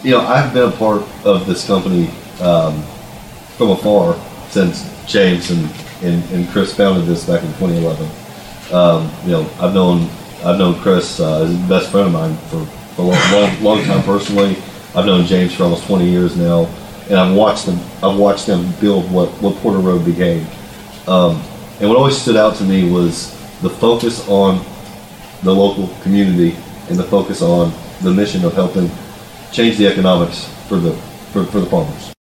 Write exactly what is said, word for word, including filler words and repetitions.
You know, I've been a part of this company um, from afar since James and, and, and Chris founded this back in twenty eleven. Um, you know, I've known I've known Chris uh, as a best friend of mine for, for a long, long, long time personally. I've known James for almost twenty years now, and I've watched them. I've watched them build what, what Porter Road became. Um, and what always stood out to me was the focus on the local community and the focus on the mission of helping change the economics for the for, for the farmers.